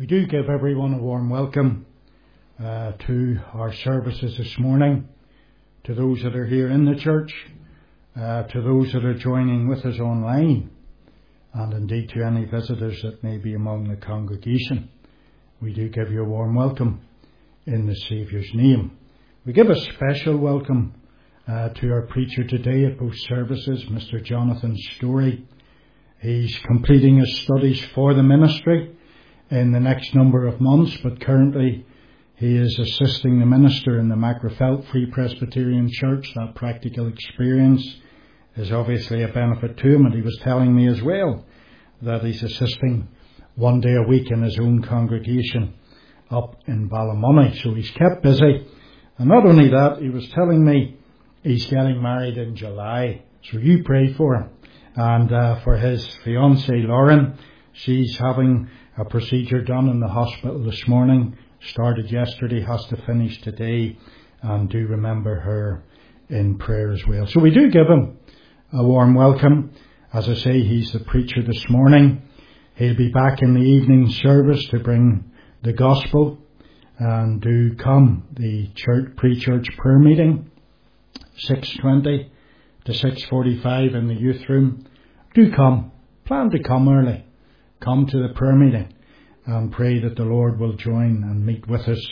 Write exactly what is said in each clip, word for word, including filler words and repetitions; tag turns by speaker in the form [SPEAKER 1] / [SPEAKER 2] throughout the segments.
[SPEAKER 1] We do give everyone a warm welcome uh, to our services this morning, to those that are here in the church, uh, to those that are joining with us online, and indeed to any visitors that may be among the congregation. We do give you a warm welcome in the Saviour's name. We give a special welcome uh, to our preacher today at both services, Mister Jonathan Story. He's completing his studies for the ministry in the next number of months, but currently he is assisting the minister in the Macrofelt Free Presbyterian Church. That practical experience is obviously a benefit to him, and he was telling me as well that he's assisting one day a week in his own congregation up in Ballymoney. So he's kept busy, and not only that, he was telling me he's getting married in July. So you pray for him, and uh, for his fiancée Lauren. She's having a procedure done in the hospital this morning, started yesterday, has to finish today, and do remember her in prayer as well. So we do give him a warm welcome. As I say, he's the preacher this morning. He'll be back in the evening service to bring the gospel, and do come the church pre-church prayer meeting, six twenty to six forty-five in the youth room. Do come, plan to come early. Come to the prayer meeting and pray that the Lord will join and meet with us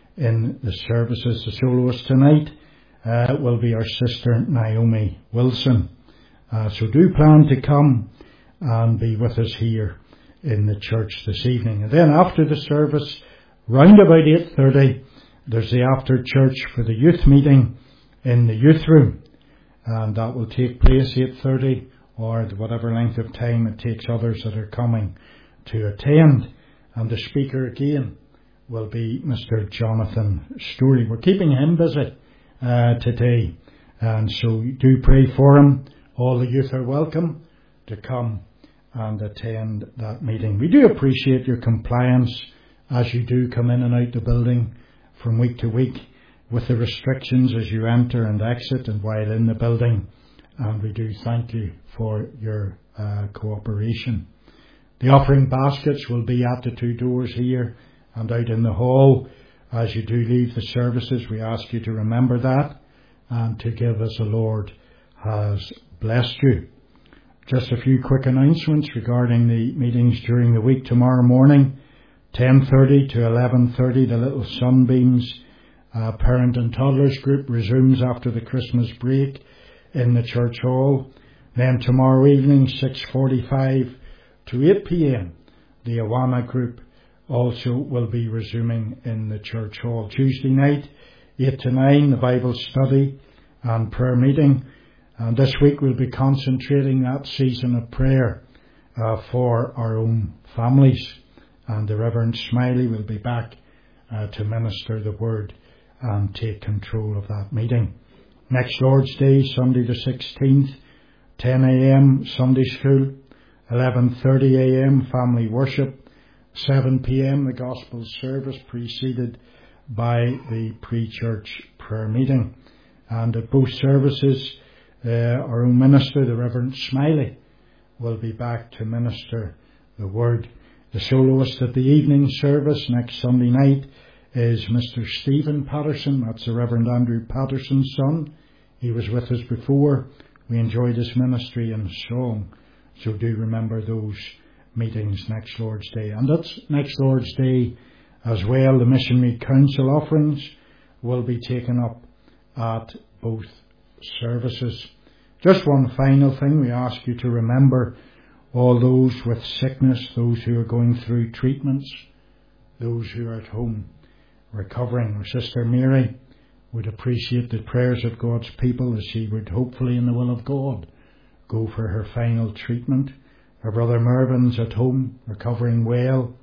[SPEAKER 1] in the services. The soloist tonight uh, will be our sister Naomi Wilson. Uh, so do plan to come and be with us here in the church this evening. And then after the service, round about eight thirty, there's the after church for the youth meeting in the youth room. And that will take place eight thirty or whatever length of time it takes others that are coming to attend. And the speaker again will be Mister Jonathan Story. We're keeping him busy uh, today, and so do pray for him. All the youth are welcome to come and attend that meeting. We do appreciate your compliance as you do come in and out the building from week to week with the restrictions as you enter and exit and while in the building. And we do thank you for your uh, cooperation. The offering baskets will be at the two doors here and out in the hall. As you do leave the services, we ask you to remember that and to give as the Lord has blessed you. Just a few quick announcements regarding the meetings during the week. Tomorrow morning, ten thirty to eleven thirty, the Little Sunbeams uh, Parent and Toddlers group resumes after the Christmas break in the church hall. Then tomorrow evening, six forty-five to eight p.m, the Awana group also will be resuming in the church hall. Tuesday night, eight to nine, the Bible study and prayer meeting. And this week we'll be concentrating that season of prayer uh, for our own families. And the Reverend Smiley will be back uh, to minister the word and take control of that meeting. Next Lord's Day, Sunday the sixteenth, ten a.m. Sunday school, eleven thirty a.m. family worship, seven p.m. the gospel service preceded by the pre-church prayer meeting. And at both services, uh, our own minister, the Reverend Smiley, will be back to minister the word. The soloist at the evening service next Sunday night is Mister Stephen Patterson. That's the Reverend Andrew Patterson's son. He was with us before. We enjoyed his ministry and song. So do remember those meetings next Lord's Day. And that's next Lord's Day as well. The Mission Meet Council offerings will be taken up at both services. Just one final thing. We ask you to remember all those with sickness, those who are going through treatments, those who are at home recovering. Our sister Mary would appreciate the prayers of God's people as she would hopefully in the will of God go for her final treatment. Her brother Mervyn's at home recovering well.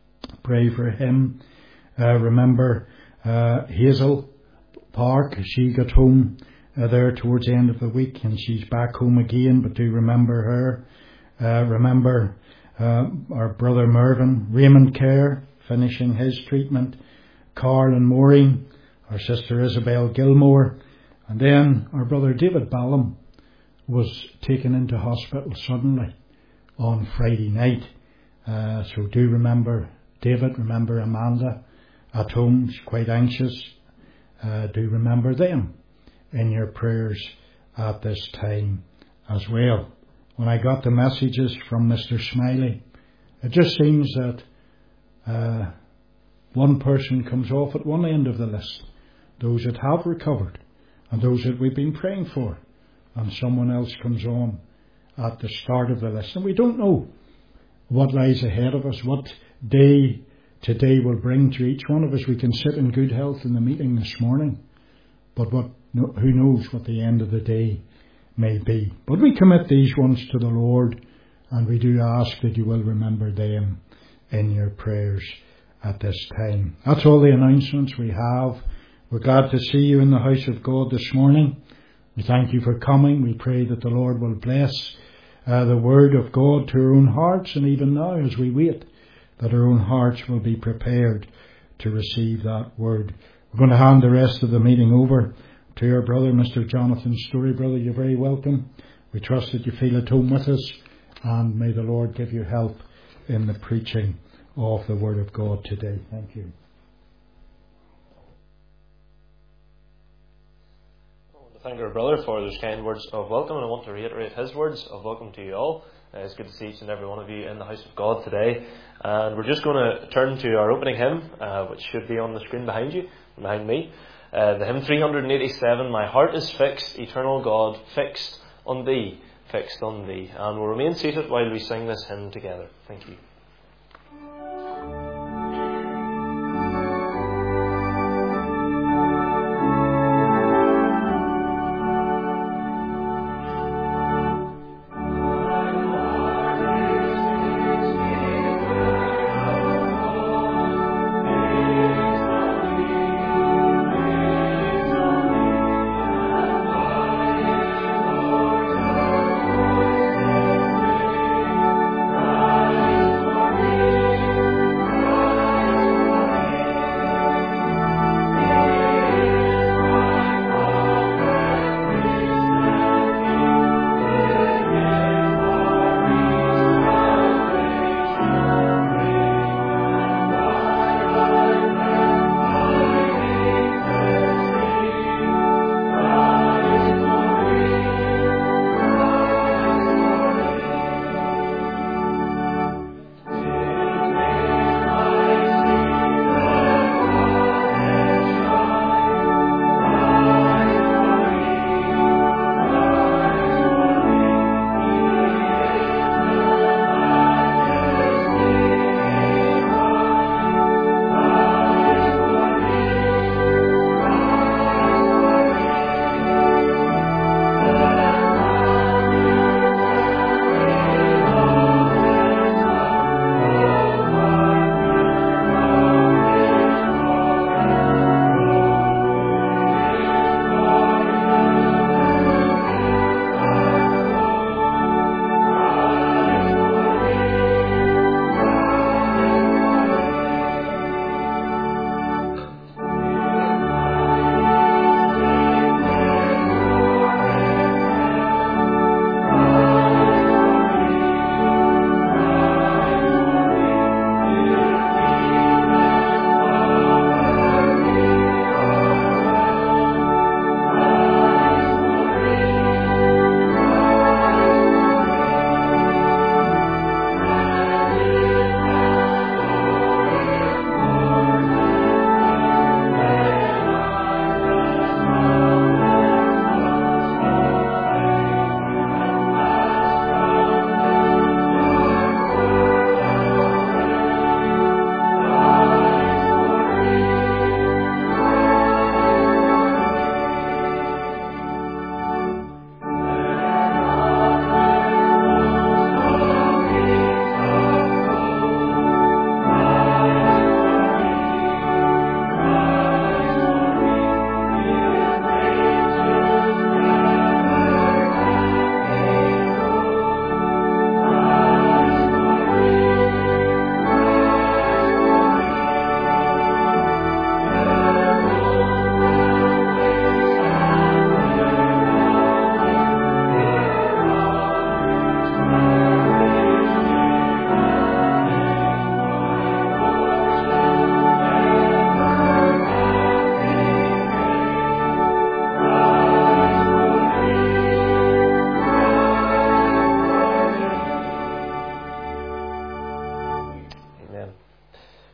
[SPEAKER 1] Pray for him. Uh, remember uh, Hazel Park. She got home uh, there towards the end of the week and she's back home again, but do remember her. Uh, remember uh, our brother Mervyn, Raymond Kerr, finishing his treatment. Carl and Maureen, our sister Isabel Gilmore, and then our brother David Ballum was taken into hospital suddenly on Friday night. Uh, so do remember David. Remember Amanda at home. She's quite anxious. Uh, do remember them in your prayers at this time as well. When I got the messages from Mister Smiley, it just seems that uh, one person comes off at one end of the list, those that have recovered and those that we've been praying for, and someone else comes on at the start of the list. And we don't know what lies ahead of us, what day today will bring to each one of us. We can sit in good health in the meeting this morning, but what who knows what the end of the day may be. But we commit these ones to the Lord, and we do ask that you will remember them in your prayers at this time. That's all the announcements we have. We're glad to see you in the house of God this morning. We thank you for coming. We pray that the Lord will bless uh, the word of God to our own hearts, and even now as we wait, that our own hearts will be prepared to receive that word. We're going to hand the rest of the meeting over to our brother, Mister Jonathan Story. Brother, you're very welcome. We trust that you feel at home with us, and may the Lord give you help in the preaching of the word of God today. Thank you.
[SPEAKER 2] Thank our brother for those kind words of welcome, and I want to reiterate his words of welcome to you all. Uh, it's good to see each and every one of you in the house of God today, and we're just going to turn to our opening hymn, uh, which should be on the screen behind you, behind me. Uh, the hymn three eighty-seven, My Heart is Fixed, Eternal God, Fixed on Thee, Fixed on Thee. And we'll remain seated while we sing this hymn together. Thank you.
[SPEAKER 3] Thank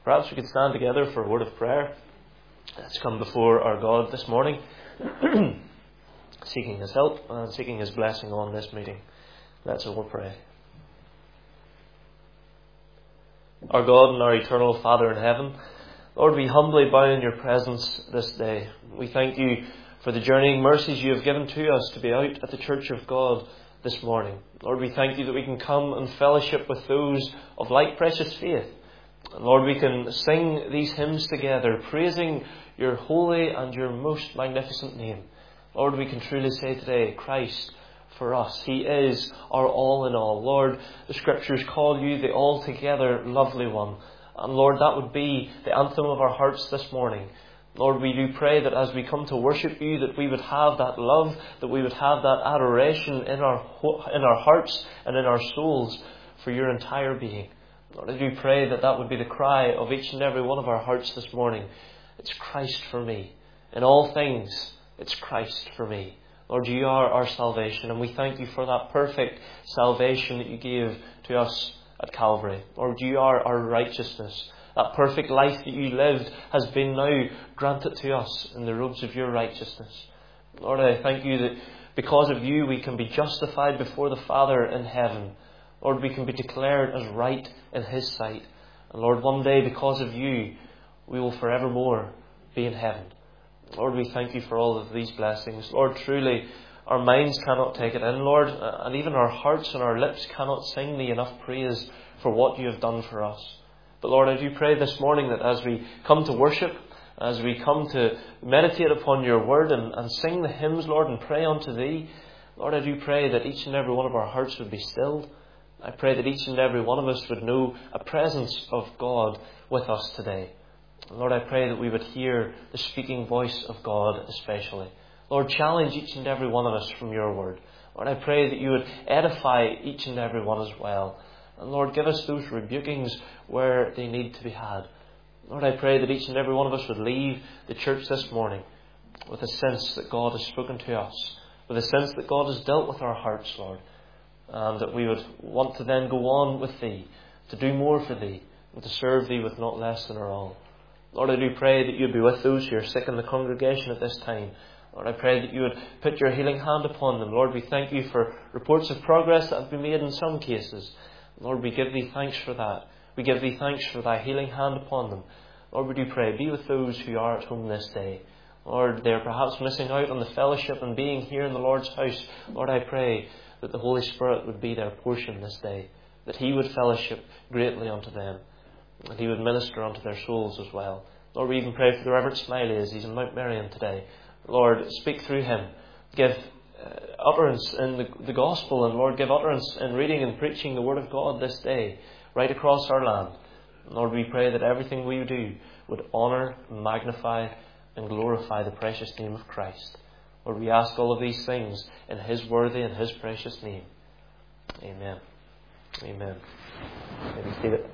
[SPEAKER 2] Perhaps we could stand together for a word of prayer. Let's come before our God this morning, seeking His help and seeking His blessing on this meeting. Let's all pray. Our God and our eternal Father in heaven, Lord, we humbly bow in your presence this day. We thank you for the journeying mercies you have given to us to be out at the Church of God this morning. Lord, we thank you that we can come and fellowship with those of like precious faith. And Lord, we can sing these hymns together, praising your holy and your most magnificent name. Lord, we can truly say today, Christ for us. He is our all in all. Lord, the Scriptures call you the altogether lovely one. And Lord, that would be the anthem of our hearts this morning. Lord, we do pray that as we come to worship you, that we would have that love, that we would have that adoration in our in our hearts and in our souls for your entire being. Lord, I do pray that that would be the cry of each and every one of our hearts this morning. It's Christ for me. In all things, it's Christ for me. Lord, you are our salvation, and we thank you for that perfect salvation that you gave to us at Calvary. Lord, you are our righteousness. That perfect life that you lived has been now granted to us in the robes of your righteousness. Lord, I thank you that because of you we can be justified before the Father in heaven. Lord, we can be declared as right in His sight. And Lord, one day because of you we will forevermore be in heaven. Lord, we thank you for all of these blessings. Lord, truly our minds cannot take it in, Lord, and even our hearts and our lips cannot sing thee enough praise for what you have done for us. But Lord, I do pray this morning that as we come to worship, as we come to meditate upon your word and, and sing the hymns, Lord, and pray unto thee, Lord, I do pray that each and every one of our hearts would be stilled. I pray that each and every one of us would know a presence of God with us today. Lord, I pray that we would hear the speaking voice of God especially. Lord, challenge each and every one of us from your word. Lord, I pray that you would edify each and every one as well. And Lord, give us those rebukings where they need to be had. Lord, I pray that each and every one of us would leave the church this morning with a sense that God has spoken to us, with a sense that God has dealt with our hearts, Lord, and that we would want to then go on with thee, to do more for thee, and to serve thee with not less than our all. Lord, I do pray that you would be with those who are sick in the congregation at this time. Lord, I pray that you would put your healing hand upon them. Lord, we thank you for reports of progress that have been made in some cases. Lord, we give thee thanks for that. We give thee thanks for thy healing hand upon them. Lord, we do pray, be with those who are at home this day. Lord, they are perhaps missing out on the fellowship and being here in the Lord's house. Lord, I pray that the Holy Spirit would be their portion this day, that He would fellowship greatly unto them, and He would minister unto their souls as well. Lord, we even pray for the Reverend Smiley as he's in Mount Merion today. Lord, speak through him. Give uh, utterance in the, the gospel, and Lord, give utterance in reading and preaching the word of God this day, right across our land. Lord, we pray that everything we do would honour, magnify and glorify the precious name of Christ. Lord, we ask all of these things in His worthy and His precious name. Amen. Amen. Maybe Stephen.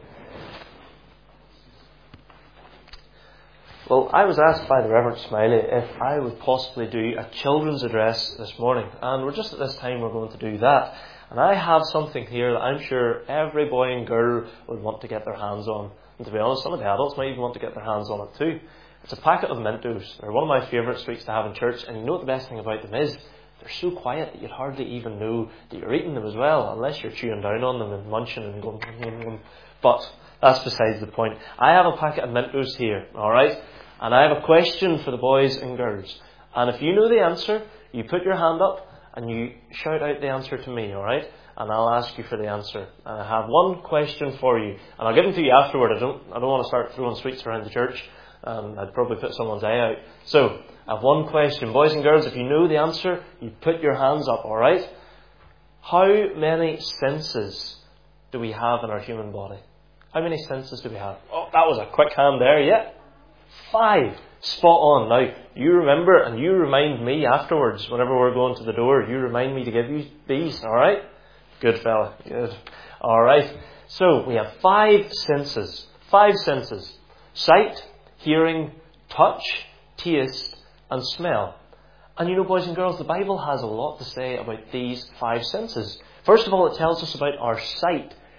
[SPEAKER 2] Well, I was asked by the Reverend Smiley if I would possibly do a children's address this morning, and we're just at this time we're going to do that. And I have something here that I'm sure every boy and girl would want to get their hands on. And to be honest, some of the adults might even want to get their hands on it too. It's a packet of Mentos. They're one of my favourite sweets to have in church, and you know what the best thing about them is? They're so quiet that you'd hardly even know that you're eating them as well, unless you're chewing down on them and munching and going, going, going. But that's besides the point. I have a packet of Mentos here, alright? And I have a question for the boys and girls. And if you know the answer, you put your hand up and you shout out the answer to me, alright? And I'll ask you for the answer. And I have one question for you. And I'll give them to you afterward. I don't, I don't want to start throwing sweets around the church. Um, I'd probably put someone's eye out. So, I have one question. Boys and girls, if you know the answer, you put your hands up, alright? How many senses do we have in our human body? How many senses do we have? Oh, that was a quick hand there, yeah. Five. Spot on. Now, you remember and you remind me afterwards, whenever we're going to the door, you remind me to give you these, alright? Good fella. Good. Alright. So, we have five senses. Five senses. Sight, hearing, touch, taste, and smell. And you know, boys and girls, the Bible has a lot to say about these five senses. First of all, it tells us about our sight.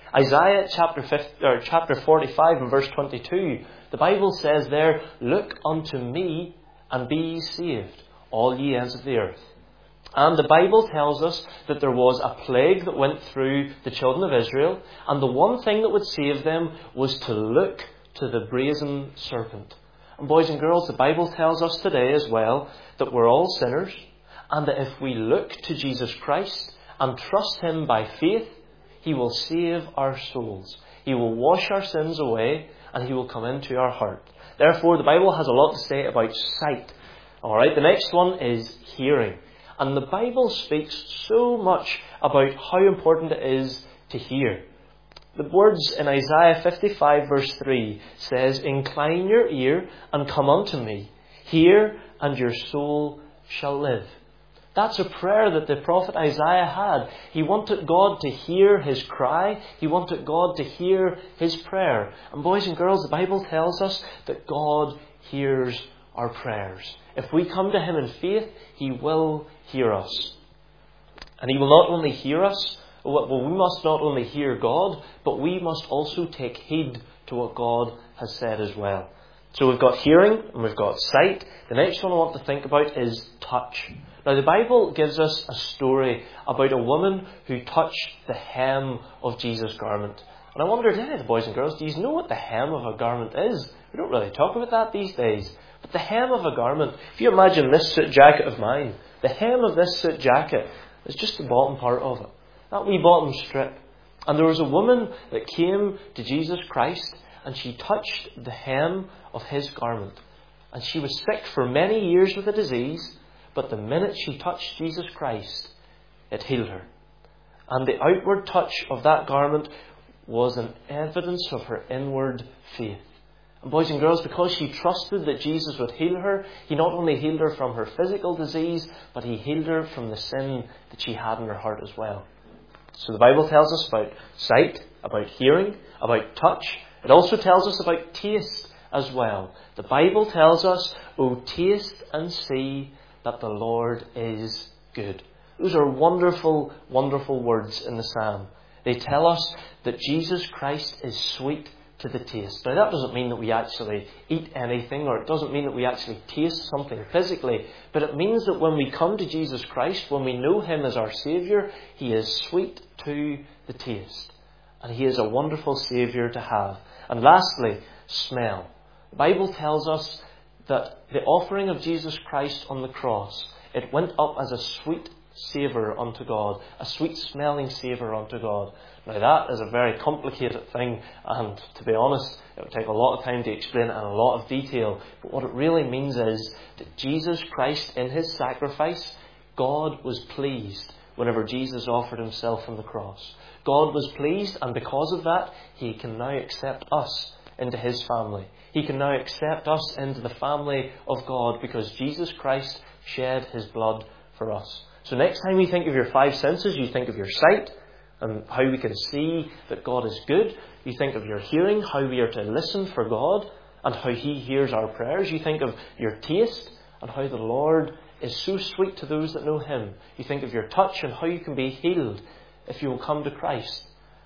[SPEAKER 2] Isaiah chapter fifty, or chapter forty-five and verse twenty-two, the Bible says there, "Look unto me and be ye saved, all ye ends of the earth." And the Bible tells us that there was a plague that went through the children of Israel, and the one thing that would save them was to look to the brazen serpent. And boys and girls, the Bible tells us today as well that we're all sinners, and that if we look to Jesus Christ and trust Him by faith, He will save our souls. He will wash our sins away, and He will come into our heart. Therefore, the Bible has a lot to say about sight. Alright, the next one is hearing. And the Bible speaks so much about how important it is to hear. The words in Isaiah fifty-five verse three says, "Incline your ear and come unto me. Hear, and your soul shall live." That's a prayer that the prophet Isaiah had. He wanted God to hear his cry. He wanted God to hear his prayer. And boys and girls, the Bible tells us that God hears our prayers. If we come to Him in faith, He will hear us. And He will not only hear us, well, we must not only hear God, but we must also take heed to what God has said as well. So we've got hearing and we've got sight. The next one I want to think about is touch. Now the Bible gives us a story about a woman who touched the hem of Jesus' garment. And I wondered, hey, the boys and girls, do you know what the hem of a garment is? We don't really talk about that these days. But the hem of a garment, if you imagine this suit jacket of mine, the hem of this suit jacket is just the bottom part of it. That wee bottom strip. And there was a woman that came to Jesus Christ and she touched the hem of His garment. And she was sick for many years with a disease, but the minute she touched Jesus Christ, it healed her. And the outward touch of that garment was an evidence of her inward faith. And boys and girls, because she trusted that Jesus would heal her, He not only healed her from her physical disease, but He healed her from the sin that she had in her heart as well. So the Bible tells us about sight, about hearing, about touch. It also tells us about taste as well. The Bible tells us, "O taste and see that the Lord is good." Those are wonderful, wonderful words in the Psalm. They tell us that Jesus Christ is sweet to the taste. Now that doesn't mean that we actually eat anything, or it doesn't mean that we actually taste something physically, but it means that when we come to Jesus Christ, when we know Him as our Saviour, He is sweet to the taste. And He is a wonderful Saviour to have. And lastly, smell. The Bible tells us that the offering of Jesus Christ on the cross, it went up as a sweet savour unto God, a sweet smelling savour unto God. Now that is a very complicated thing, and to be honest, it would take a lot of time to explain it in a lot of detail. But what it really means is that Jesus Christ, in His sacrifice, God was pleased whenever Jesus offered Himself on the cross. God was pleased, and because of that, He can now accept us into His family. He can now accept us into the family of God because Jesus Christ shed His blood for us. So next time you think of your five senses, you think of your sight and how we can see that God is good. You think of your hearing, how we are to listen for God and how He hears our prayers. You think of your taste and how the Lord is so sweet to those that know Him. You think of your touch and how you can be healed if you will come to Christ.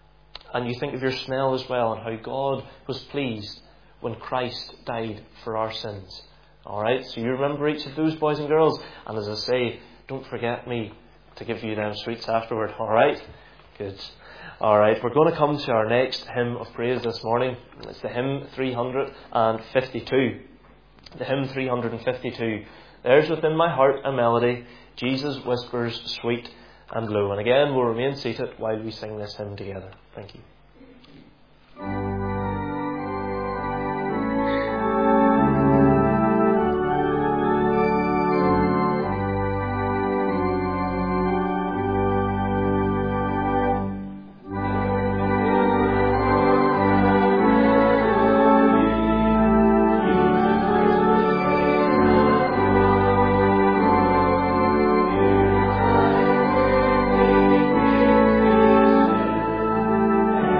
[SPEAKER 2] And you think of your smell as well and how God was pleased when Christ died for our sins. Alright, so you remember each of those, boys and girls. And as I say, don't forget me to give you them sweets afterward. Alright? Good. Alright, we're going to come to our next hymn of praise this morning. It's the hymn three hundred fifty-two. The hymn three hundred fifty-two. There's within my heart a melody, Jesus whispers sweet and low. And again, we'll remain seated while we sing this hymn together. Thank you.
[SPEAKER 3] Thank you.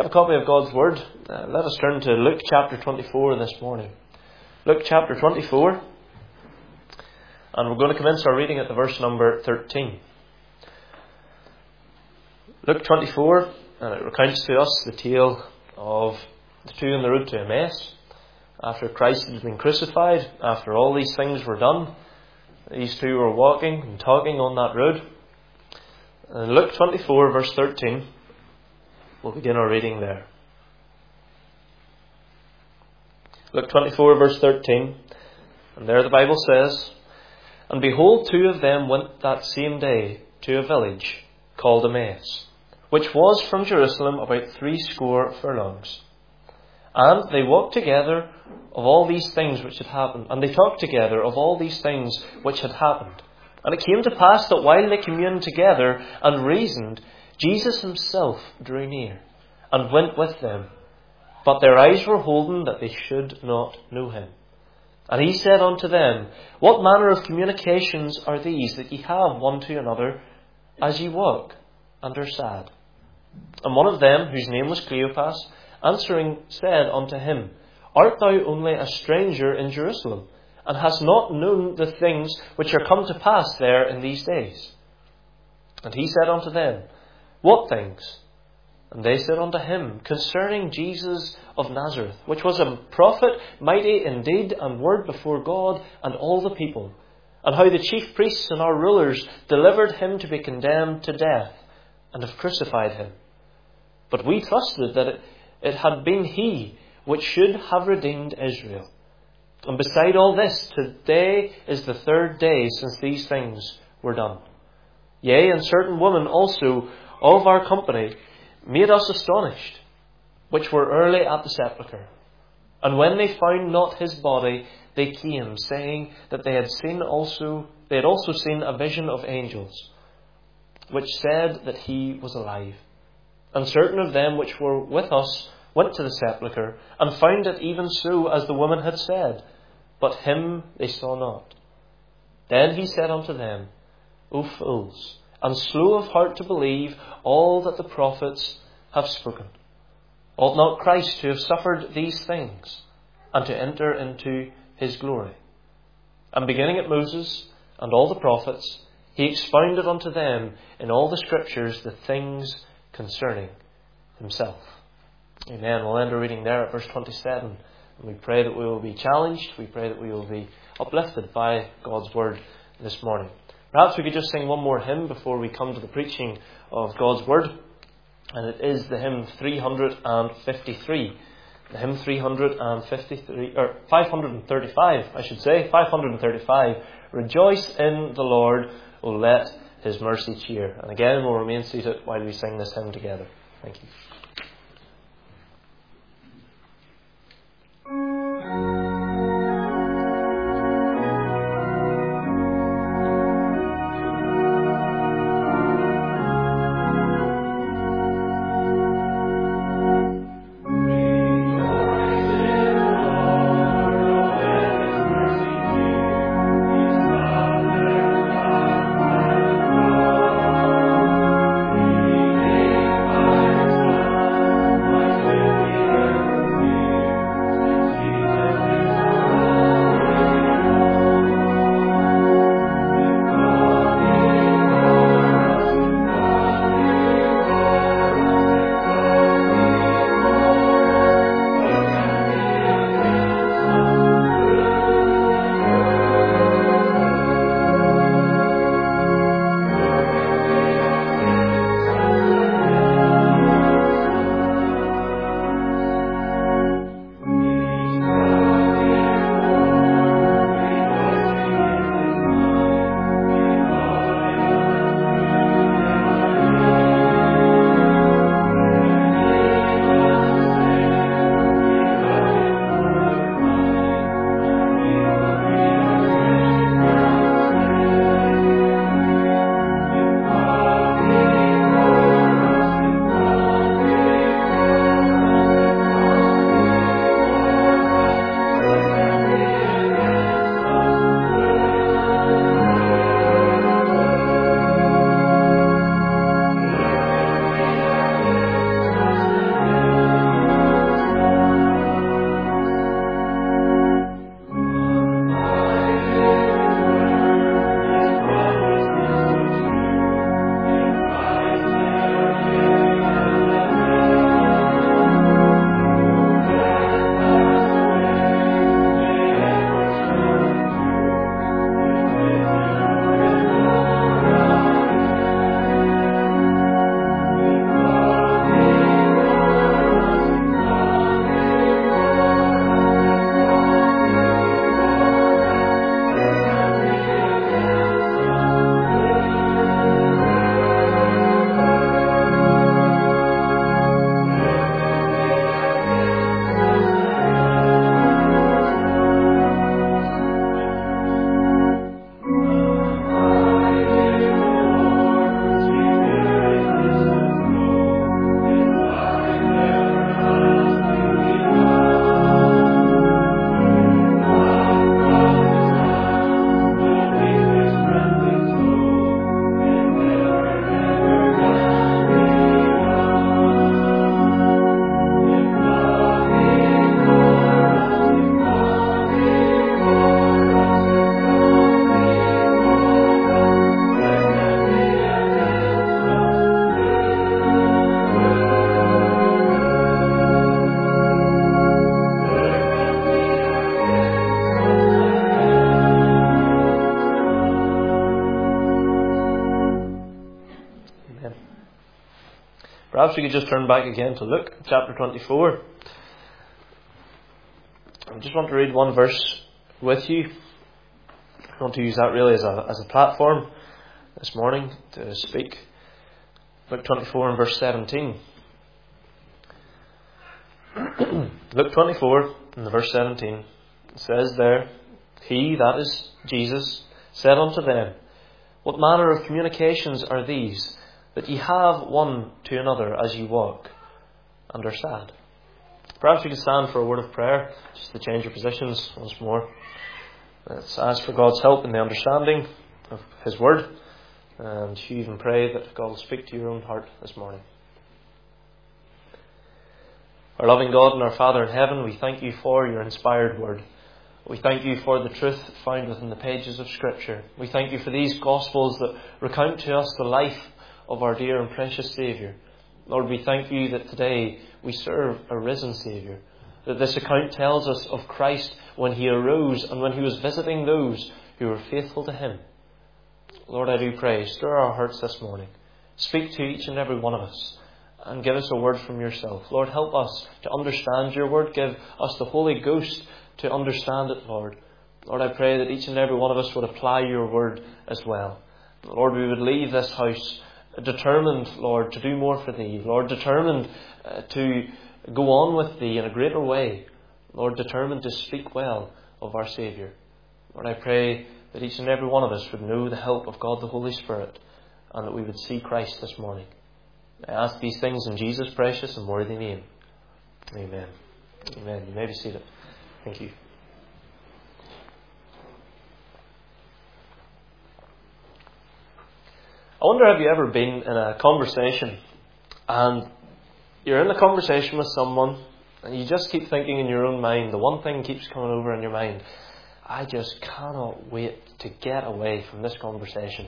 [SPEAKER 2] a copy of God's Word, uh, let us turn to Luke chapter twenty-four this morning. Luke chapter twenty-four, and we're going to commence our reading at the verse number thirteen. Luke twenty-four, and it recounts to us the tale of the two on the road to Emmaus. After Christ had been crucified, after all these things were done, these two were walking and talking on that road. And Luke twenty-four, verse thirteen, we'll begin our reading there. Luke twenty-four, verse thirteen, and there the Bible says, "And behold, two of them went that same day to a village called Emmaus, which was from Jerusalem about threescore furlongs. And they walked together of all these things which had happened, and they talked together of all these things which had happened. And it came to pass that while they communed together and reasoned, Jesus himself drew near, and went with them. But their eyes were holden that they should not know him. And he said unto them, What manner of communications are these that ye have one to another, as ye walk, and are sad? And one of them, whose name was Cleopas, answering said unto him, Art thou only a stranger in Jerusalem, and hast not known the things which are come to pass there in these days? And he said unto them, What things? And they said unto him, Concerning Jesus of Nazareth, which was a prophet, mighty in deed and word before God and all the people, and how the chief priests and our rulers delivered him to be condemned to death, and have crucified him. But we trusted that it, it had been he which should have redeemed Israel. And beside all this, today is the third day since these things were done. Yea, and certain women also of our company made us astonished, which were early at the sepulchre. And when they found not his body, they came, saying that they had seen also they had also seen a vision of angels, which said that he was alive. And certain of them which were with us went to the sepulchre, and found it even so as the woman had said, but him they saw not. Then he said unto them, O fools, and slow of heart to believe all that the prophets have spoken. Ought not Christ to have suffered these things, and to enter into his glory? And beginning at Moses and all the prophets, he expounded unto them in all the scriptures the things concerning himself." Amen. We'll end our reading there at verse twenty-seven. And we pray that we will be challenged. We pray that we will be uplifted by God's word this morning. Perhaps we could just sing one more hymn before we come to the preaching of God's word. And it is the hymn three hundred fifty-three. The hymn three hundred fifty-three, or five hundred thirty-five, I should say. five hundred thirty-five. Rejoice in the Lord, O let his mercy cheer. And again, we'll remain seated while we sing this hymn together. Thank you. perhaps we could just turn back again to Luke chapter twenty-four. I just want to read one verse with you. I want to use that really as a, as a platform this morning to speak. Luke twenty-four and verse seventeen. Luke twenty-four and the verse seventeen. It says there, He, that is Jesus, said unto them, What manner of communications are these, that ye have one to another as ye walk, and are sad? Perhaps we could stand for a word of prayer, just to change your positions once more. Let's ask for God's help in the understanding of His Word, and you even pray that God will speak to your own heart this morning. Our loving God and our Father in heaven, we thank you for your inspired Word. We thank you for the truth found within the pages of Scripture. We thank you for these Gospels that recount to us the life of our dear and precious Saviour. Lord, we thank you that today we serve a risen Saviour. That this account tells us of Christ when He arose and when He was visiting those who were faithful to Him. Lord, I do pray, stir our hearts this morning. Speak to each and every one of us and give us a word from yourself. Lord, help us to understand your word. Give us the Holy Ghost to understand it, Lord. Lord, I pray that each and every one of us would apply your word as well. Lord, we would leave this house determined, Lord, to do more for thee. Lord, determined uh, to go on with thee in a greater way. Lord, determined to speak well of our Saviour. Lord, I pray that each and every one of us would know the help of God the Holy Spirit, and that we would see Christ this morning. I ask these things in Jesus' precious and worthy name. Amen. Amen. You may be seated. Thank you. I wonder, have you ever been in a conversation and you're in a conversation with someone and you just keep thinking in your own mind, the one thing keeps coming over in your mind, I just cannot wait to get away from this conversation.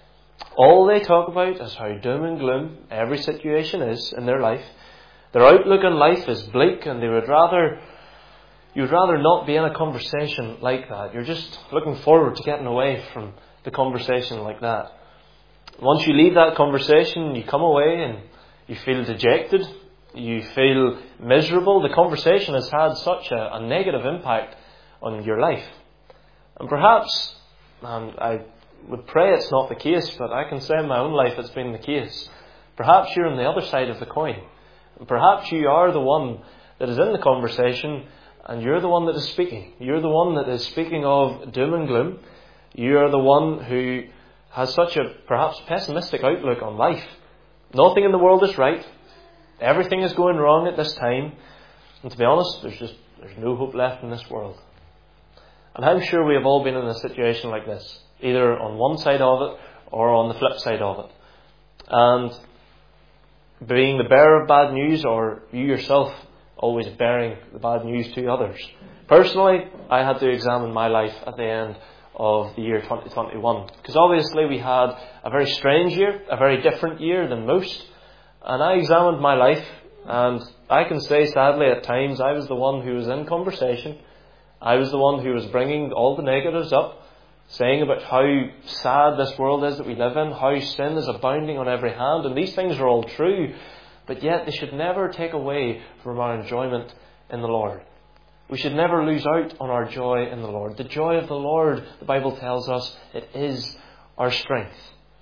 [SPEAKER 2] All they talk about is how doom and gloom every situation is in their life. Their outlook on life is bleak, and they would rather, you'd rather not be in a conversation like that. You're just looking forward to getting away from the conversation like that. Once you leave that conversation, you come away and you feel dejected. You feel miserable. The conversation has had such a, a negative impact on your life. And perhaps, and I would pray it's not the case, but I can say in my own life it's been the case. Perhaps you're on the other side of the coin. And perhaps you are the one that is in the conversation and you're the one that is speaking. You're the one that is speaking of doom and gloom. You are the one who has such a perhaps pessimistic outlook on life. Nothing in the world is right. Everything is going wrong at this time. And to be honest, there's just there's no hope left in this world. And I'm sure we have all been in a situation like this, either on one side of it or on the flip side of it. And being the bearer of bad news, or you yourself always bearing the bad news to others. Personally, I had to examine my life at the end of the year twenty twenty-one. Because obviously we had a very strange year, a very different year than most. And I examined my life, and I can say sadly at times I was the one who was in conversation. I was the one who was bringing all the negatives up, saying about how sad this world is that we live in, how sin is abounding on every hand, and these things are all true, but yet they should never take away from our enjoyment in the Lord. We should never lose out on our joy in the Lord. The joy of the Lord, the Bible tells us, it is our strength.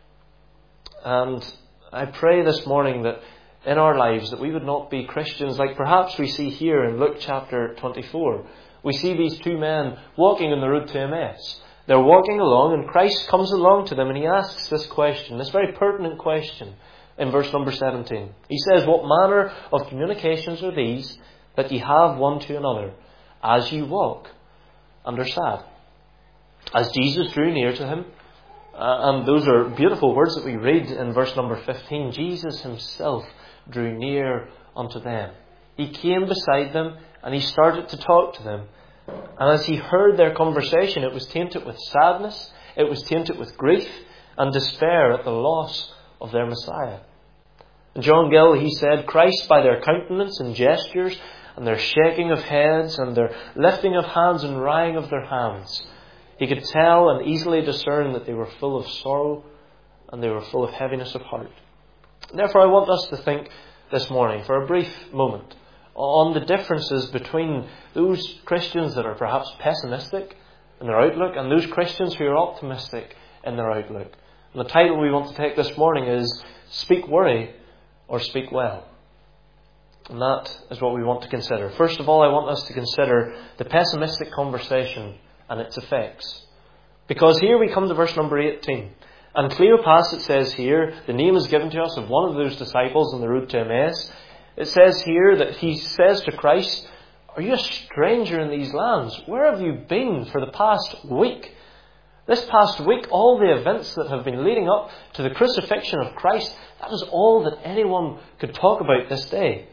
[SPEAKER 2] And I pray this morning that in our lives that we would not be Christians like perhaps we see here in Luke chapter twenty-four. We see these two men walking on the road to Emmaus. They're walking along and Christ comes along to them and He asks this question, this very pertinent question in verse number seventeen. He says, What manner of communications are these that ye have one to another as ye walk and are sad? As Jesus drew near to him, uh, and those are beautiful words that we read in verse number fifteen, Jesus Himself drew near unto them. He came beside them and He started to talk to them. And as He heard their conversation, it was tainted with sadness, it was tainted with grief and despair at the loss of their Messiah. And John Gill, he said, Christ, by their countenance and gestures and their shaking of heads and their lifting of hands and wrying of their hands, He could tell and easily discern that they were full of sorrow and they were full of heaviness of heart. Therefore, I want us to think this morning for a brief moment on the differences between those Christians that are perhaps pessimistic in their outlook and those Christians who are optimistic in their outlook. And the title we want to take this morning is Speak Worry or Speak Well. And that is what we want to consider. First of all, I want us to consider the pessimistic conversation and its effects. Because here we come to verse number eighteen. And Cleopas, it says here, the name is given to us of one of those disciples on the road to Emmaus. It says here that he says to Christ, "Are you a stranger in these lands? Where have you been for the past week?" This past week, all the events that have been leading up to the crucifixion of Christ, that is all that anyone could talk about this day.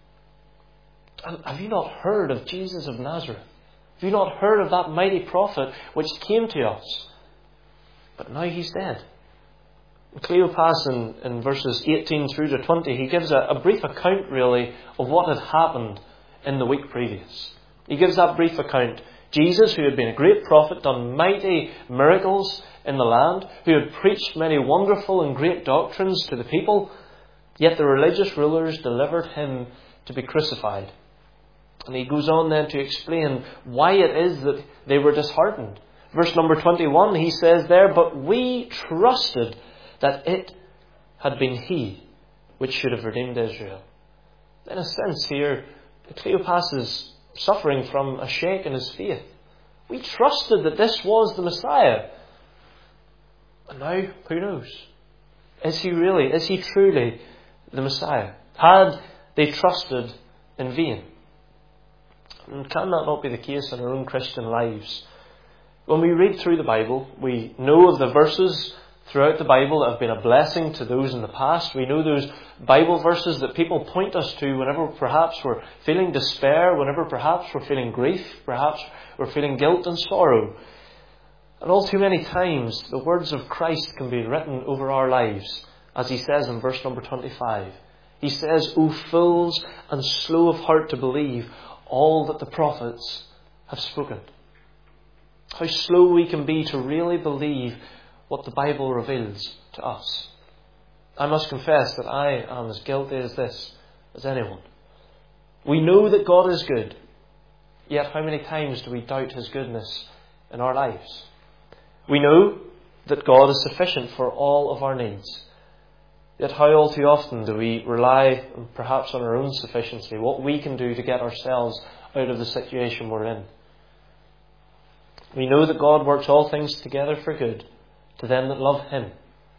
[SPEAKER 2] And have you not heard of Jesus of Nazareth? Have you not heard of that mighty prophet which came to us? But now he's dead. Cleopas in, in verses eighteen through to twenty, he gives a, a brief account really of what had happened in the week previous. He gives that brief account. Jesus, who had been a great prophet, done mighty miracles in the land, who had preached many wonderful and great doctrines to the people, yet the religious rulers delivered him to be crucified. And he goes on then to explain why it is that they were disheartened. Verse number twenty-one, he says there, "But we trusted that it had been he which should have redeemed Israel." In a sense here, Cleopas is suffering from a shake in his faith. We trusted that this was the Messiah. And now, who knows? Is he really, is he truly the Messiah? Had they trusted in vain? And can that not be the case in our own Christian lives? When we read through the Bible, we know of the verses throughout the Bible that have been a blessing to those in the past. We know those Bible verses that people point us to whenever perhaps we're feeling despair, whenever perhaps we're feeling grief, perhaps we're feeling guilt and sorrow. And all too many times, the words of Christ can be written over our lives, as he says in verse number twenty-five. He says, "O fools and slow of heart to believe all that the prophets have spoken." How slow we can be to really believe what the Bible reveals to us. I must confess that I am as guilty as this as anyone. We know that God is good, yet how many times do we doubt his goodness in our lives? We know that God is sufficient for all of our needs, yet how all too often do we rely perhaps on our own sufficiency, what we can do to get ourselves out of the situation we're in. We know that God works all things together for good to them that love him.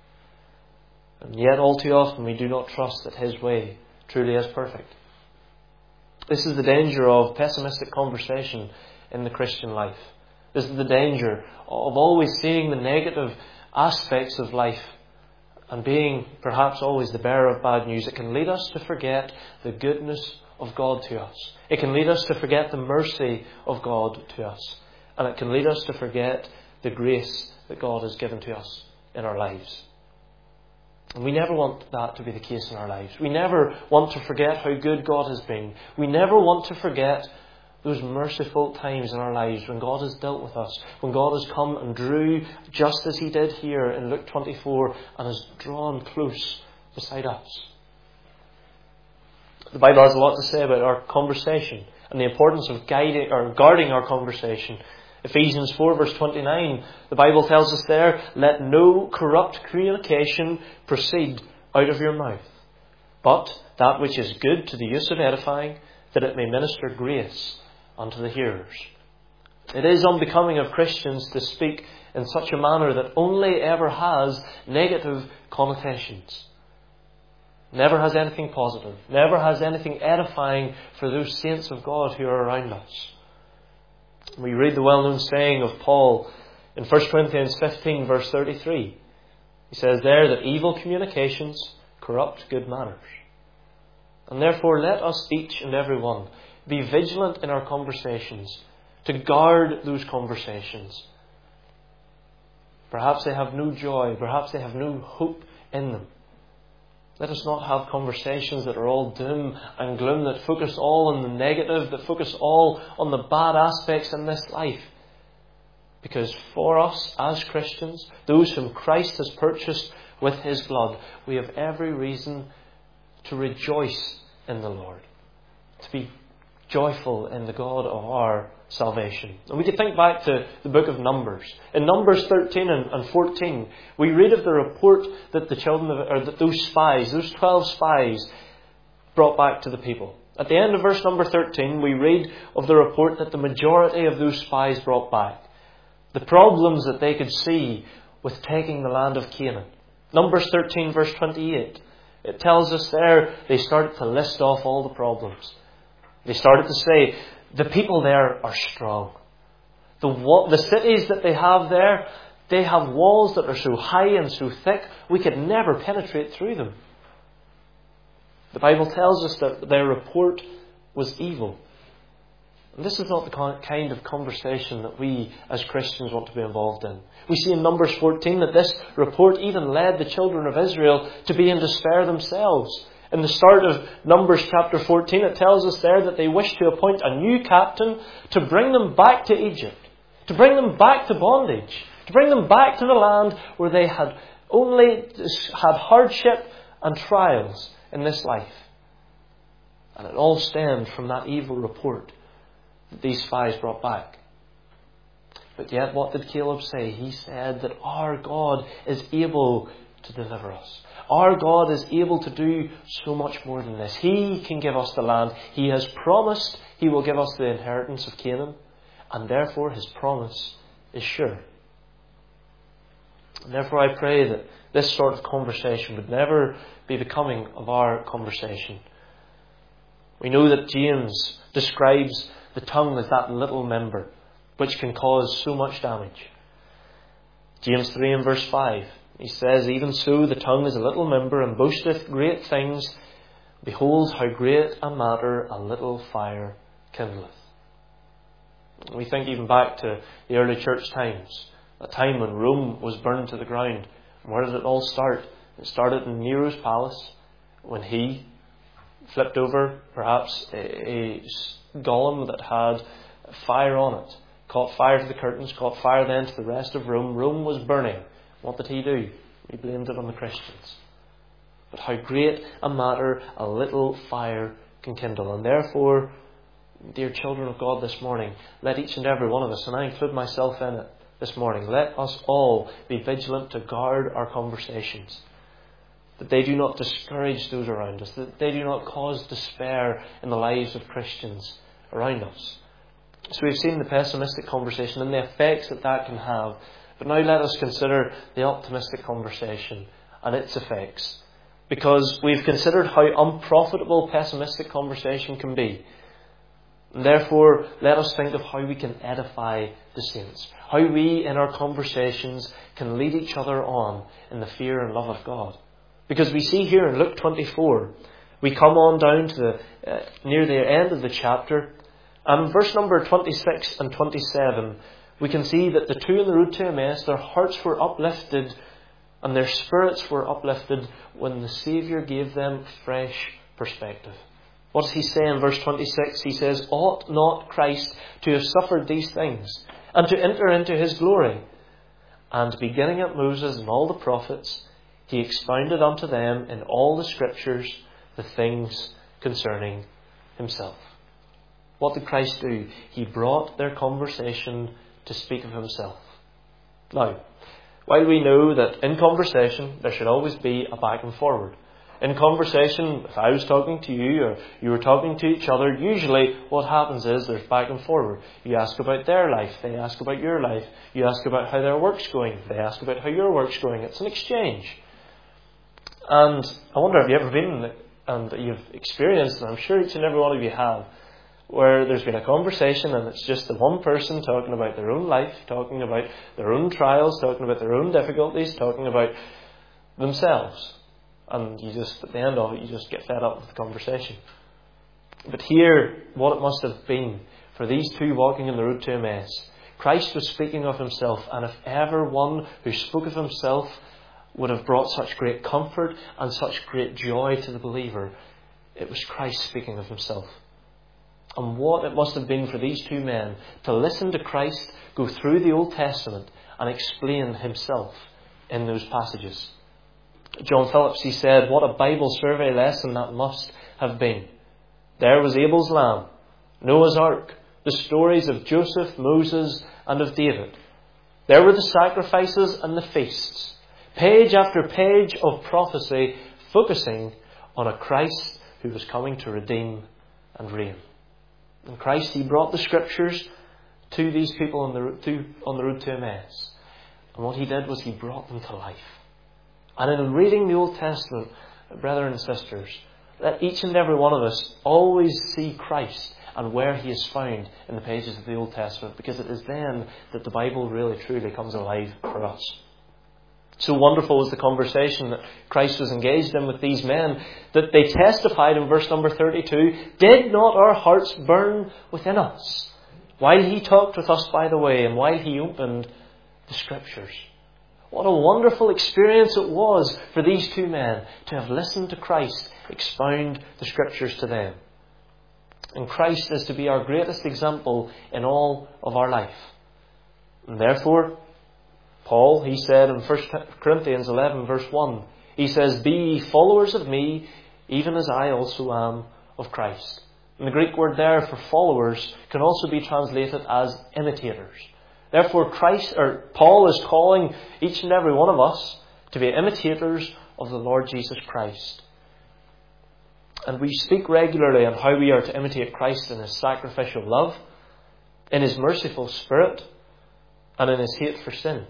[SPEAKER 2] And yet all too often we do not trust that his way truly is perfect. This is the danger of pessimistic conversation in the Christian life. This is the danger of always seeing the negative aspects of life and being perhaps always the bearer of bad news. It can lead us to forget the goodness of God to us. It can lead us to forget the mercy of God to us. And it can lead us to forget the grace that God has given to us in our lives. And we never want that to be the case in our lives. We never want to forget how good God has been. We never want to forget those merciful times in our lives when God has dealt with us, when God has come and drew just as he did here in Luke twenty-four and has drawn close beside us. The Bible has a lot to say about our conversation and the importance of guiding or guarding our conversation. Ephesians four verse twenty-nine, the Bible tells us there, "Let no corrupt communication proceed out of your mouth, but that which is good to the use of edifying, that it may minister grace unto the hearers." It is unbecoming of Christians to speak in such a manner that only ever has negative connotations. Never has anything positive. Never has anything edifying for those saints of God who are around us. We read the well-known saying of Paul in First Corinthians fifteen verse thirty-three. He says there that evil communications corrupt good manners. And therefore let us each and every one be vigilant in our conversations, to guard those conversations. Perhaps they have no joy, perhaps they have no hope in them. Let us not have conversations that are all doom and gloom, that focus all on the negative, that focus all on the bad aspects in this life. Because for us as Christians, those whom Christ has purchased with his blood, we have every reason to rejoice in the Lord, to be joyful in the God of our salvation. And we could think back to the book of Numbers. In Numbers thirteen and fourteen, we read of the report that the children of, or that those spies, those twelve spies, brought back to the people. At the end of verse number thirteen, we read of the report that the majority of those spies brought back the problems that they could see with taking the land of Canaan. Numbers thirteen verse twenty-eight. It tells us there they started to list off all the problems. They started to say, the people there are strong. The, the cities that they have there, they have walls that are so high and so thick, we could never penetrate through them. The Bible tells us that their report was evil. And this is not the kind of conversation that we as Christians want to be involved in. We see in Numbers fourteen that this report even led the children of Israel to be in despair themselves. In the start of Numbers chapter fourteen, it tells us there that they wished to appoint a new captain to bring them back to Egypt, to bring them back to bondage, to bring them back to the land where they had only had hardship and trials in this life. And it all stemmed from that evil report that these spies brought back. But yet, what did Caleb say? He said that our God is able to deliver us. Our God is able to do so much more than this. He can give us the land. He has promised He will give us the inheritance of Canaan, and therefore His promise is sure. And therefore I pray that this sort of conversation would never be becoming of our conversation. We know that James describes the tongue as that little member which can cause so much damage. James three and verse five, he says, even so the tongue is a little member and boasteth great things. Behold how great a matter a little fire kindleth. We think even back to the early church times, a time when Rome was burned to the ground. Where did it all start? It started in Nero's palace when he flipped over perhaps a, a golem that had fire on it. Caught fire to the curtains, caught fire then to the rest of Rome. Rome was burning. What did he do? He blamed it on the Christians. But how great a matter a little fire can kindle. And therefore, dear children of God, this morning, let each and every one of us, and I include myself in it this morning, let us all be vigilant to guard our conversations. That they do not discourage those around us. That they do not cause despair in the lives of Christians around us. So we've seen the pessimistic conversation and the effects that that can have. But now let us consider the optimistic conversation and its effects. Because we've considered how unprofitable pessimistic conversation can be. And therefore, let us think of how we can edify the saints. How we, in our conversations, can lead each other on in the fear and love of God. Because we see here in Luke twenty-four, we come on down to the uh, near the end of the chapter. And in verse number twenty-six and twenty-seven, we can see that the two on the road to Emmaus, their hearts were uplifted and their spirits were uplifted when the Saviour gave them fresh perspective. What does he say in verse twenty-six? He says, ought not Christ to have suffered these things and to enter into His glory? And beginning at Moses and all the prophets, He expounded unto them in all the Scriptures the things concerning Himself. What did Christ do? He brought their conversation to speak of Himself. Now, while we know that in conversation there should always be a back and forward. In conversation, if I was talking to you or you were talking to each other, usually what happens is there's back and forward. You ask about their life, they ask about your life. You ask about how their work's going, they ask about how your work's going. It's an exchange. And I wonder, have you ever been and you've experienced, and I'm sure each and every one of you have, where there's been a conversation and it's just the one person talking about their own life, talking about their own trials, talking about their own difficulties, talking about themselves. And you just, at the end of it, you just get fed up with the conversation. But here, what it must have been for these two walking on the road to Emmaus, Christ was speaking of Himself, and if ever one who spoke of Himself would have brought such great comfort and such great joy to the believer, it was Christ speaking of Himself. And what it must have been for these two men to listen to Christ go through the Old Testament and explain Himself in those passages. John Phillips, he said, what a Bible survey lesson that must have been. There was Abel's lamb, Noah's ark, the stories of Joseph, Moses, and of David. There were the sacrifices and the feasts. Page after page of prophecy focusing on a Christ who was coming to redeem and reign. And Christ, He brought the Scriptures to these people on the road to, on the road to Emmaus. And what He did was He brought them to life. And in reading the Old Testament, brethren and sisters, let each and every one of us always see Christ and where He is found in the pages of the Old Testament, because it is then that the Bible really truly comes alive for us. So wonderful was the conversation that Christ was engaged in with these men, that they testified in verse number thirty-two, did not our hearts burn within us while He talked with us by the way and while He opened the Scriptures? What a wonderful experience it was for these two men to have listened to Christ expound the Scriptures to them. And Christ is to be our greatest example in all of our life. And therefore, Paul, he said in First Corinthians eleven verse one, he says, be ye followers of me, even as I also am of Christ. And the Greek word there for followers can also be translated as imitators. Therefore, Christ, or Paul is calling each and every one of us to be imitators of the Lord Jesus Christ. And we speak regularly on how we are to imitate Christ in His sacrificial love, in His merciful spirit, and in His hate for sin.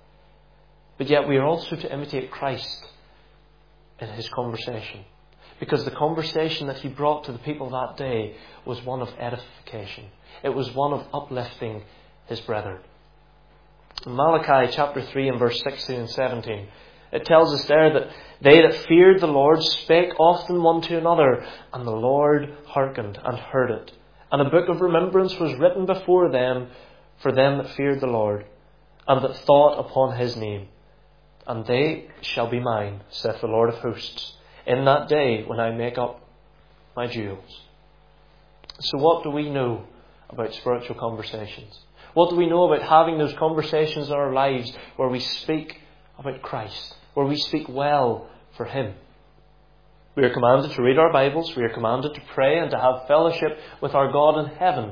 [SPEAKER 2] But yet we are also to imitate Christ in His conversation. Because the conversation that He brought to the people that day was one of edification. It was one of uplifting His brethren. In Malachi chapter three and verse sixteen and seventeen, it tells us there that they that feared the Lord spake often one to another, and the Lord hearkened and heard it. And a book of remembrance was written before them for them that feared the Lord, and that thought upon His name. And they shall be mine, saith the Lord of hosts, in that day when I make up my jewels. So what do we know about spiritual conversations? What do we know about having those conversations in our lives where we speak about Christ, where we speak well for Him? We are commanded to read our Bibles, we are commanded to pray and to have fellowship with our God in heaven.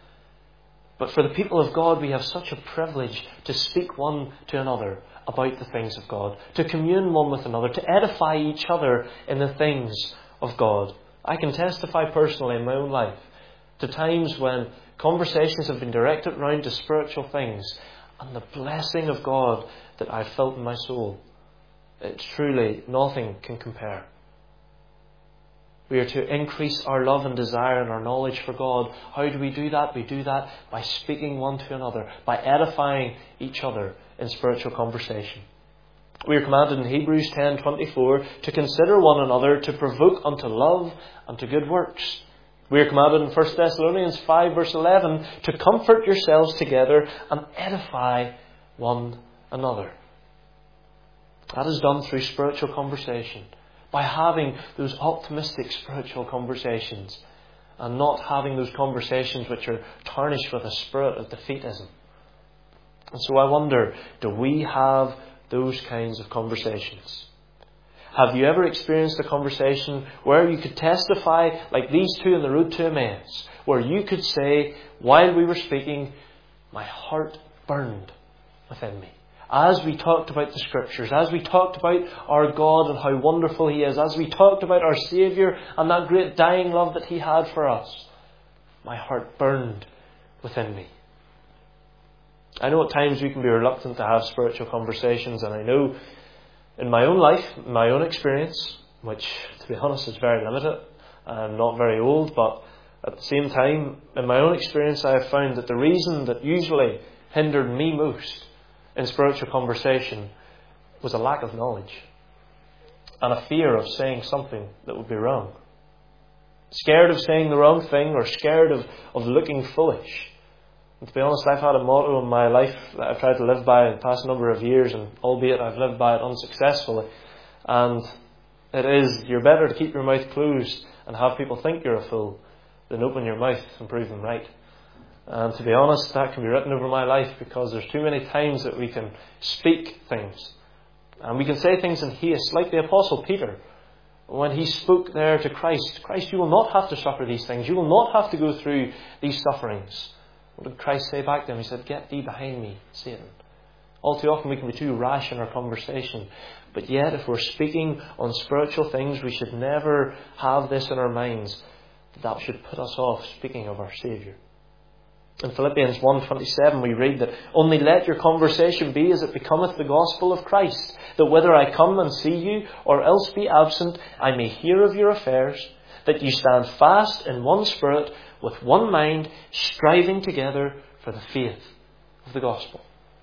[SPEAKER 2] But for the people of God, we have such a privilege to speak one to another about the things of God, to commune one with another, to edify each other in the things of God. I can testify personally in my own life to times when conversations have been directed round to spiritual things, and the blessing of God that I've felt in my soul, it's truly nothing can compare. We are to increase our love and desire and our knowledge for God. How do we do that? We do that by speaking one to another, by edifying each other in spiritual conversation. We are commanded in Hebrews ten twenty-four to consider one another, to provoke unto love and to good works. We are commanded in First Thessalonians five verse eleven to comfort yourselves together and edify one another. That is done through spiritual conversation, by having those optimistic spiritual conversations and not having those conversations which are tarnished with a spirit of defeatism. And so I wonder, do we have those kinds of conversations? Have you ever experienced a conversation where you could testify like these two on the road to Emmaus, where you could say, while we were speaking, my heart burned within me? As we talked about the Scriptures, as we talked about our God and how wonderful He is, as we talked about our Saviour and that great dying love that He had for us, my heart burned within me. I know at times we can be reluctant to have spiritual conversations, and I know in my own life, in my own experience, which to be honest is very limited and not very old, but at the same time, in my own experience I have found that the reason that usually hindered me most in spiritual conversation was a lack of knowledge and a fear of saying something that would be wrong. Scared of saying the wrong thing, or scared of, of looking foolish. And to be honest, I've had a motto in my life that I've tried to live by in the past number of years, and albeit I've lived by it unsuccessfully. And it is, you're better to keep your mouth closed and have people think you're a fool than open your mouth and prove them right. And to be honest, that can be written over my life, because there's too many times that we can speak things And we can say things in haste, like the Apostle Peter, when he spoke there to Christ. Christ, you will not have to suffer these things. You will not have to go through these sufferings. What did Christ say back to him? He said, get thee behind me, Satan. All too often we can be too rash in our conversation. But yet, if we're speaking on spiritual things, we should never have this in our minds. That should put us off speaking of our Saviour. In Philippians one twenty-seven we read that only let your conversation be as it becometh the gospel of Christ, that whether I come and see you or else be absent, I may hear of your affairs, that you stand fast in one spirit, with one mind, striving together for the faith of the gospel.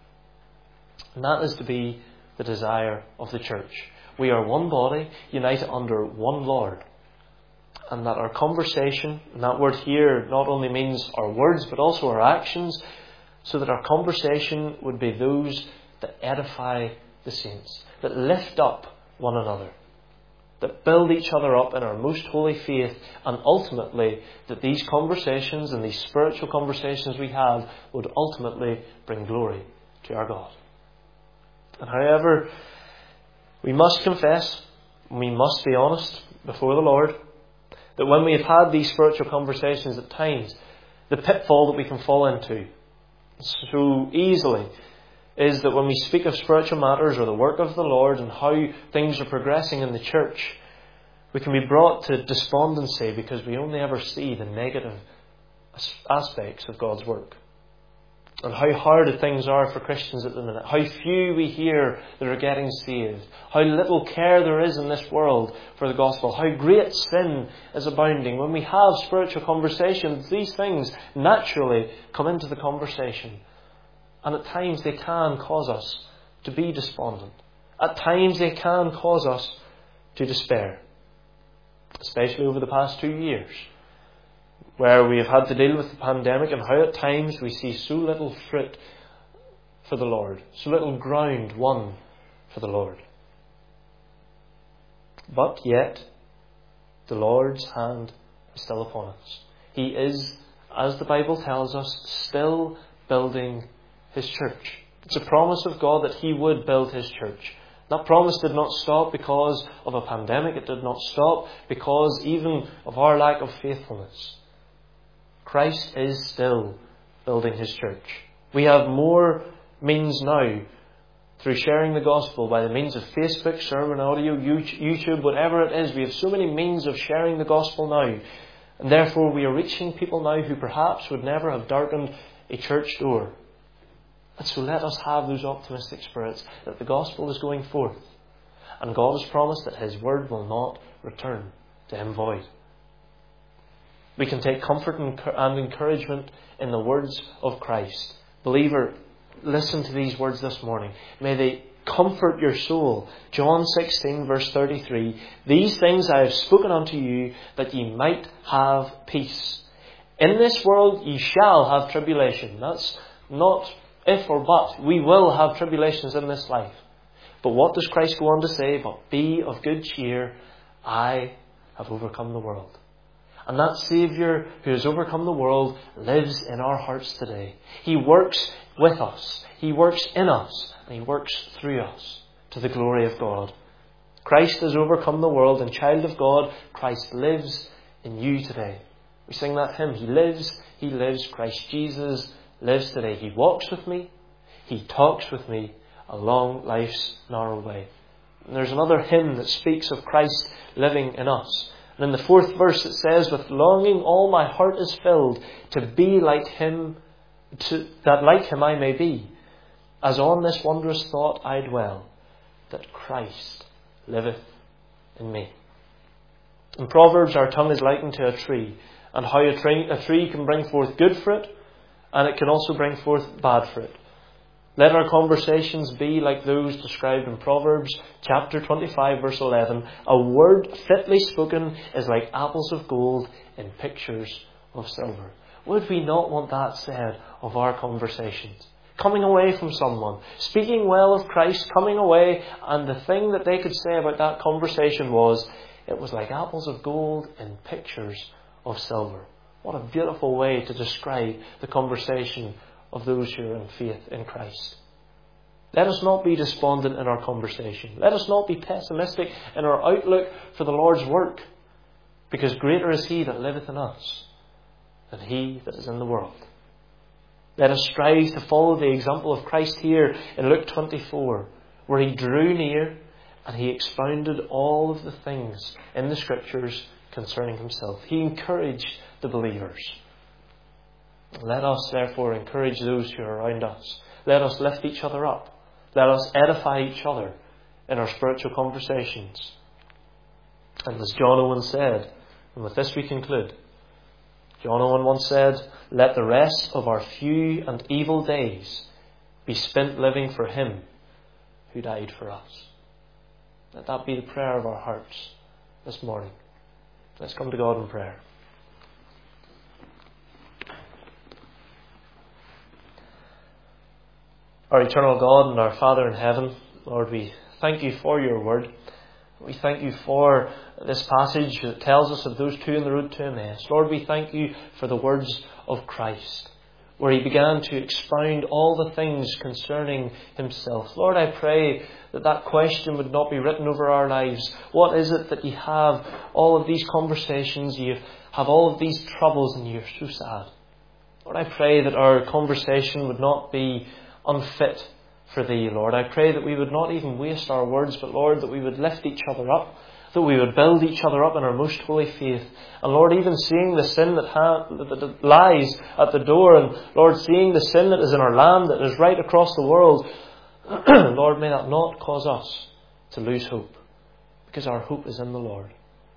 [SPEAKER 2] And that is to be the desire of the church. We are one body, united under one Lord. And that our conversation, and that word here not only means our words but also our actions, so that our conversation would be those that edify the saints, that lift up one another, that build each other up in our most holy faith, and ultimately that these conversations and these spiritual conversations we have would ultimately bring glory to our God. And however, we must confess, we must be honest before the Lord, that when we have had these spiritual conversations at times, the pitfall that we can fall into so easily is that when we speak of spiritual matters or the work of the Lord and how things are progressing in the church, we can be brought to despondency because we only ever see the negative aspects of God's work. And how hard things are for Christians at the minute. How few we hear that are getting saved. How little care there is in this world for the gospel. How great sin is abounding. When we have spiritual conversations, these things naturally come into the conversation. And at times they can cause us to be despondent. At times they can cause us to despair. Especially over the past two years. Where we have had to deal with the pandemic and how at times we see so little fruit for the Lord, so little ground won for the Lord. But yet, the Lord's hand is still upon us. He is, as the Bible tells us, still building His church. It's a promise of God that He would build His church. That promise did not stop because of a pandemic. It did not stop because even of our lack of faithfulness. Christ is still building His church. We have more means now through sharing the gospel by the means of Facebook, sermon audio, YouTube, whatever it is. We have so many means of sharing the gospel now. And therefore we are reaching people now who perhaps would never have darkened a church door. And so let us have those optimistic spirits that the gospel is going forth. And God has promised that His word will not return to Him void. We can take comfort and encouragement in the words of Christ. Believer, listen to these words this morning. May they comfort your soul. John sixteen verse thirty-three. These things I have spoken unto you, that ye might have peace. In this world ye shall have tribulation. That's not if or but. We will have tribulations in this life. But what does Christ go on to say? But be of good cheer. I have overcome the world. And that Saviour who has overcome the world lives in our hearts today. He works with us. He works in us. And He works through us to the glory of God. Christ has overcome the world, and child of God, Christ lives in you today. We sing that hymn. He lives, He lives. Christ Jesus lives today. He walks with me. He talks with me along life's narrow way. And there's another hymn that speaks of Christ living in us. And in the fourth verse it says, with longing all my heart is filled to be like Him, to, that like Him I may be, as on this wondrous thought I dwell, that Christ liveth in me. In Proverbs our tongue is likened to a tree, and how a tree, a tree can bring forth good fruit, and it can also bring forth bad fruit. Let our conversations be like those described in Proverbs chapter twenty-five verse eleven. A word fitly spoken is like apples of gold in pictures of silver. Would we not want that said of our conversations? Coming away from someone, speaking well of Christ, coming away, and the thing that they could say about that conversation was, it was like apples of gold in pictures of silver. What a beautiful way to describe the conversation of those who are in faith in Christ. Let us not be despondent in our conversation. Let us not be pessimistic in our outlook for the Lord's work, because greater is He that liveth in us than he that is in the world. Let us strive to follow the example of Christ here in Luke twenty-four, where He drew near and He expounded all of the things in the Scriptures concerning Himself. He encouraged the believers. Let us therefore encourage those who are around us. Let us lift each other up. Let us edify each other in our spiritual conversations. And as John Owen said, and with this we conclude, John Owen once said, "Let the rest of our few and evil days be spent living for Him who died for us." Let that be the prayer of our hearts this morning. Let's come to God in prayer. Our eternal God and our Father in heaven, Lord, we thank You for Your word. We thank You for this passage that tells us of those two on the road to Emmaus. Lord, we thank You for the words of Christ, where He began to expound all the things concerning Himself. Lord, I pray that that question would not be written over our lives. What is it that You have all of these conversations, You have all of these troubles, and You're so sad? Lord, I pray that our conversation would not be unfit for Thee, Lord. I pray that we would not even waste our words, but Lord, that we would lift each other up, that we would build each other up in our most holy faith. And Lord, even seeing the sin that, ha- that lies at the door, and Lord, seeing the sin that is in our land, that is right across the world, Lord, may that not cause us to lose hope, because our hope is in the Lord.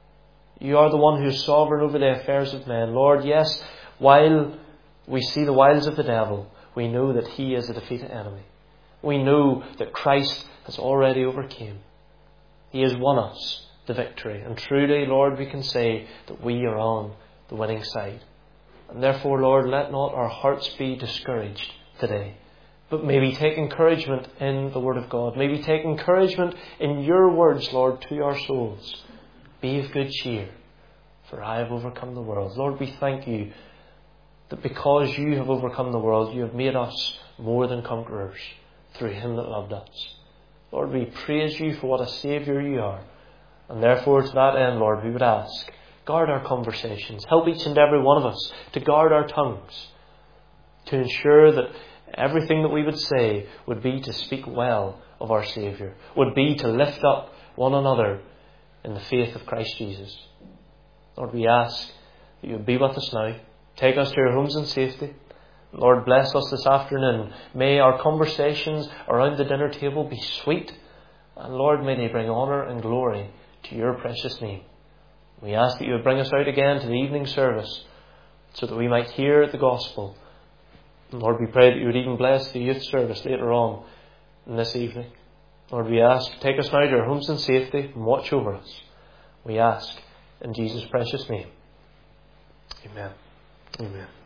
[SPEAKER 2] You are the one who is sovereign over the affairs of men. Lord, yes, while we see the wiles of the devil, we know that He is a defeated enemy. We know that Christ has already overcame. He has won us the victory. And truly, Lord, we can say that we are on the winning side. And therefore, Lord, let not our hearts be discouraged today, but may we take encouragement in the Word of God. May we take encouragement in Your words, Lord, to our souls. Be of good cheer, for I have overcome the world. Lord, we thank You that because You have overcome the world, You have made us more than conquerors through Him that loved us. Lord, we praise You for what a Saviour You are. And therefore, to that end, Lord, we would ask, guard our conversations. Help each and every one of us to guard our tongues, to ensure that everything that we would say would be to speak well of our Saviour, would be to lift up one another in the faith of Christ Jesus. Lord, we ask that You would be with us now. Take us to our homes in safety. Lord, bless us this afternoon. May our conversations around the dinner table be sweet. And Lord, may they bring honour and glory to Your precious name. We ask that You would bring us out again to the evening service, so that we might hear the gospel. And Lord, we pray that You would even bless the youth service later on in this evening. Lord, we ask, take us now to our homes in safety and watch over us. We ask in Jesus' precious name. Amen. Amen.